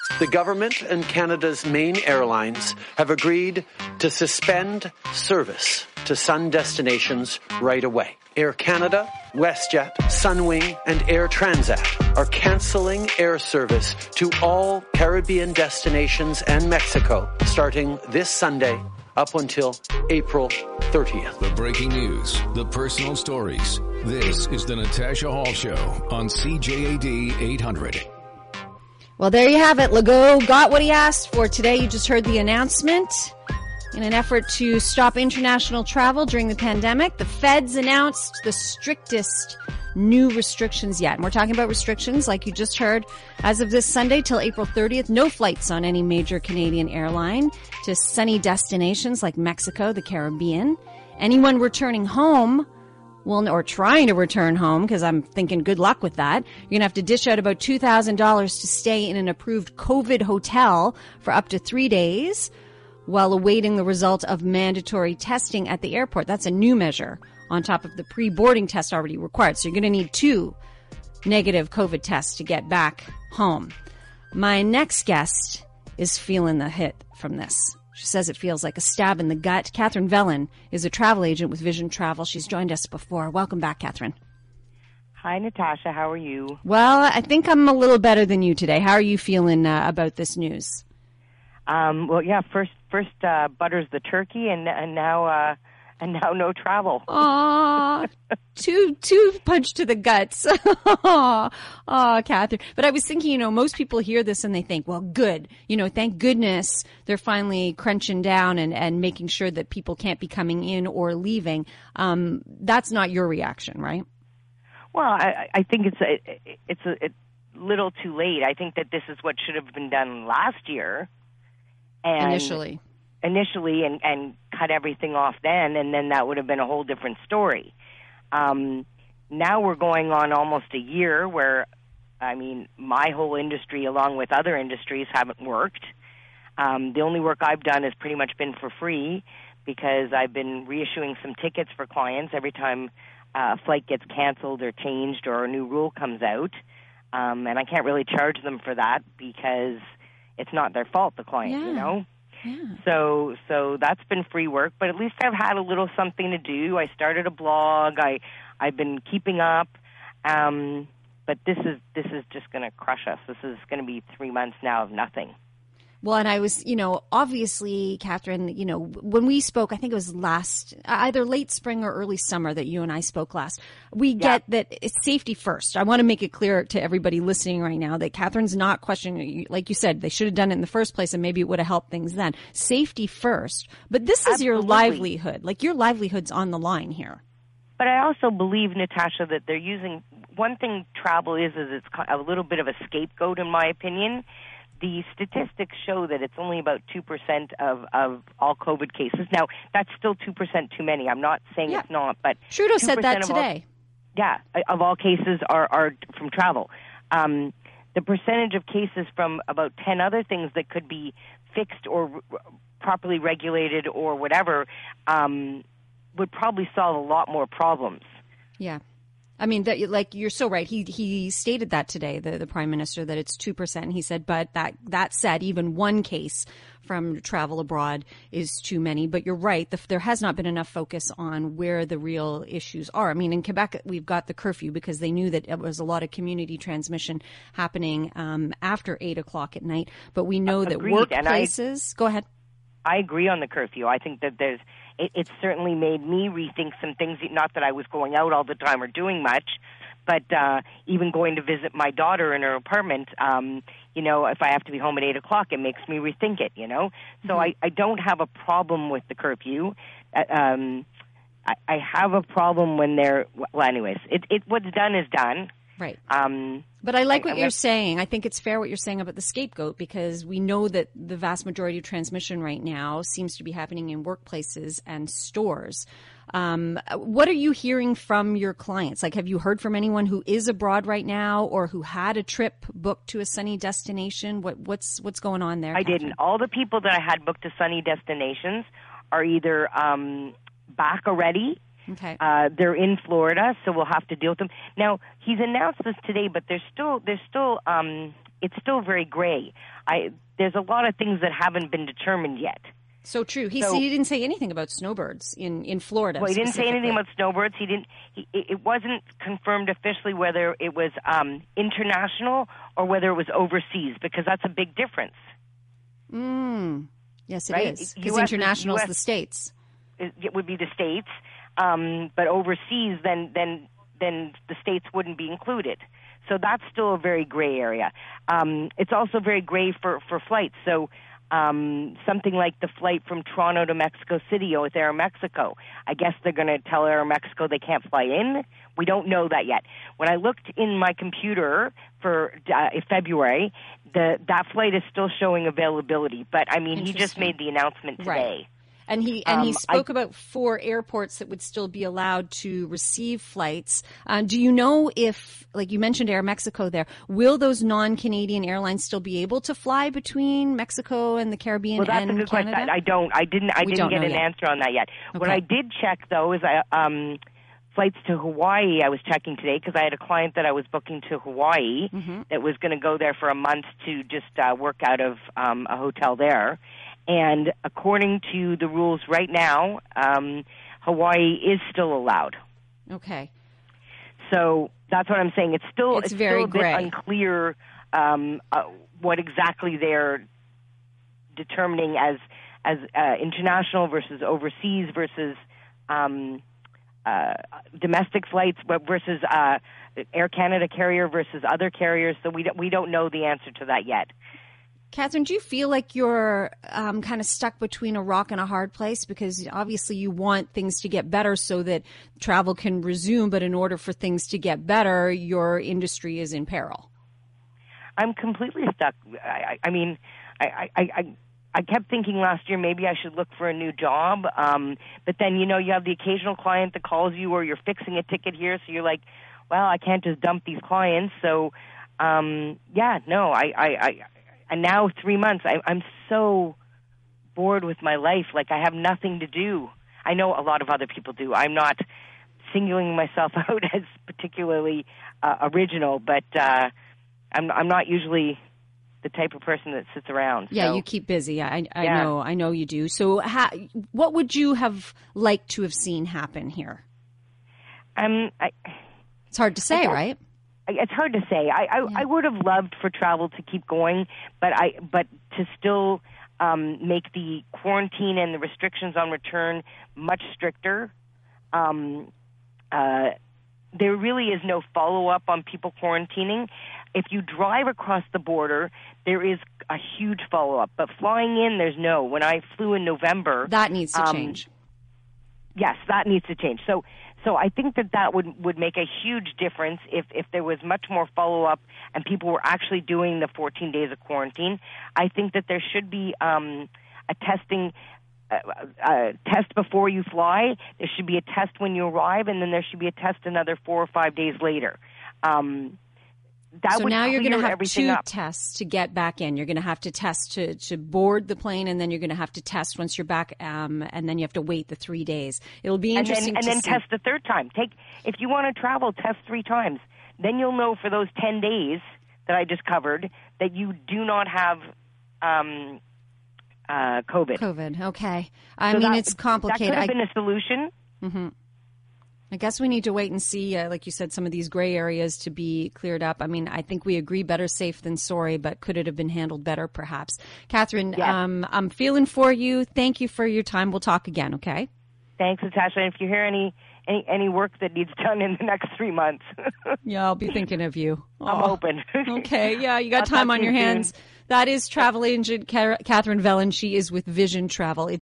The government and Canada's main airlines have agreed to suspend service to sun destinations right away. Air Canada, WestJet, Sunwing, and Air Transat are cancelling air service to all Caribbean destinations and Mexico starting this Sunday up until April 30th. The breaking news, the personal stories. This is the Natasha Hall Show on CJAD 800. Well, there you have it. Legault got what he asked for today. You just heard the announcement. In an effort to stop international travel during the pandemic, the feds announced the strictest new restrictions yet. And we're talking about restrictions, like you just heard, as of this Sunday till April 30th, no flights on any major Canadian airline to sunny destinations like Mexico, the Caribbean. Anyone returning home, or trying to return home, because I'm thinking good luck with that, you're going to have to dish out about $2,000 to stay in an approved COVID hotel for up to 3 days while awaiting the result of mandatory testing at the airport. That's a new measure on top of the pre-boarding test already required. So you're going to need 2 negative COVID tests to get back home. My next guest is feeling the hit from this. She says it feels like a stab in the gut. Catherine Vellon is a travel agent with Vision Travel. She's joined us before. Welcome back, Catherine. Hi, Natasha. How are you? Well, I think I'm a little better than you today. How are you feeling about this news? Well, yeah. First, butters the turkey, and now no travel. Aw, two punch to the guts. Aw, Catherine. But I was thinking, most people hear this and they think, well, good. Thank goodness they're finally crunching down and making sure that people can't be coming in or leaving. That's not your reaction, right? Well, I think it's a little too late. I think that this is what should have been done last year. Initially and cut everything off then, and then that would have been a whole different story. Now we're going on almost a year where, my whole industry, along with other industries, haven't worked. The only work I've done has pretty much been for free because I've been reissuing some tickets for clients every time a flight gets canceled or changed or a new rule comes out. And I can't really charge them for that because it's not their fault, the client, Yeah. So that's been free work, but at least I've had a little something to do. I started a blog. I've been keeping up. But this is just going to crush us. This is going to be 3 months now of nothing. Well, and I was, obviously, Catherine, when we spoke, I think it was either late spring or early summer that you and I spoke last. We get that it's safety first. I want to make it clear to everybody listening right now that Catherine's not questioning, like you said, they should have done it in the first place and maybe it would have helped things then. Safety first. But this is your livelihood. Like your livelihood's on the line here. But I also believe, Natasha, that they're using, one thing travel is it's a little bit of a scapegoat in my opinion. The statistics show that it's only about 2% of all COVID cases. Now, that's still 2% too many. I'm not saying it's not, but Trudeau said that today. Of all cases are from travel. The percentage of cases from about 10 other things that could be fixed or properly regulated or whatever would probably solve a lot more problems. Yeah. You're so right. He stated that today, the Prime Minister, that it's 2%. He said, but that said, even one case from travel abroad is too many. But you're right. There has not been enough focus on where the real issues are. In Quebec, we've got the curfew because they knew that there was a lot of community transmission happening after 8 o'clock at night. But we know that workplaces... Go ahead. I agree on the curfew. I think that it's certainly made me rethink some things, not that I was going out all the time or doing much, but even going to visit my daughter in her apartment, if I have to be home at 8 o'clock, it makes me rethink it, So Mm-hmm. I don't have a problem with the curfew. I have a problem when anyways, what's done is done. Right. But I like what you're saying. I think it's fair what you're saying about the scapegoat because we know that the vast majority of transmission right now seems to be happening in workplaces and stores. What are you hearing from your clients? Like, have you heard from anyone who is abroad right now or who had a trip booked to a sunny destination? What's going on there? I didn't. All the people that I had booked to sunny destinations are either back already. Okay. They're in Florida, so we'll have to deal with them. Now, he's announced this today, but there's still it's still very gray. There's a lot of things that haven't been determined yet. So true. He didn't say anything about snowbirds in Florida. Well, he didn't say anything about snowbirds. It wasn't confirmed officially whether it was international or whether it was overseas, because that's a big difference. Yes, it is. Because international is the States. It would be the States, but overseas, then the States wouldn't be included. So that's still a very gray area. It's also very gray for flights. So something like the flight from Toronto to Mexico City with Aeromexico, I guess they're going to tell Aeromexico they can't fly in. We don't know that yet. When I looked in my computer for February, that flight is still showing availability. But, I mean, he just made the announcement today. Right. And he spoke about 4 airports that would still be allowed to receive flights. Do you know if, like you mentioned Aeromexico there, will those non-Canadian airlines still be able to fly between Mexico and the Caribbean and Canada? Well, that's a good question. I didn't get an answer on that yet. Okay. What I did check, though, is flights to Hawaii I was checking today, because I had a client that I was booking to Hawaii that was going to go there for a month to just work out of a hotel there. And according to the rules right now, Hawaii is still allowed. Okay. So that's what I'm saying. It's still very a bit unclear what exactly they're determining as international versus overseas versus domestic flights versus Air Canada carrier versus other carriers. So we don't know the answer to that yet. Catherine, do you feel like you're kind of stuck between a rock and a hard place? Because obviously you want things to get better so that travel can resume, but in order for things to get better, your industry is in peril. I'm completely stuck. I kept thinking last year maybe I should look for a new job, but then, you have the occasional client that calls you or you're fixing a ticket here, so you're like, well, I can't just dump these clients. So, and now 3 months, I'm so bored with my life. Like, I have nothing to do. I know a lot of other people do. I'm not singling myself out as particularly original, but I'm not usually the type of person that sits around. Yeah, you keep busy. I know you do. So what would you have liked to have seen happen here? It's hard to say, right? It's hard to say. I would have loved for travel to keep going, but to still make the quarantine and the restrictions on return much stricter. There really is no follow-up on people quarantining. If you drive across the border, there is a huge follow-up. But flying in, there's no. When I flew in November... That needs to change. Yes, that needs to change. So I think that would make a huge difference if there was much more follow-up and people were actually doing the 14 days of quarantine. I think that there should be a test before you fly. There should be a test when you arrive, and then there should be a test another 4 or 5 days later. So now you're going to have 2 tests to get back in. You're going to have to test to board the plane, and then you're going to have to test once you're back, and then you have to wait the 3 days. It'll be interesting and then test the third time. If you want to travel, test 3 times. Then you'll know for those 10 days that I just covered that you do not have COVID. COVID, okay. It's complicated. That could have been a solution. Mm-hmm. I guess we need to wait and see, like you said, some of these gray areas to be cleared up. I think we agree better safe than sorry, but could it have been handled better, perhaps? Catherine, yes. I'm feeling for you. Thank you for your time. We'll talk again, okay? Thanks, Natasha. And if you hear any work that needs done in the next 3 months. Yeah, I'll be thinking of you. I'm open. Okay, yeah, you got time on your hands. That is travel agent Catherine Vellon. She is with Vision Travel.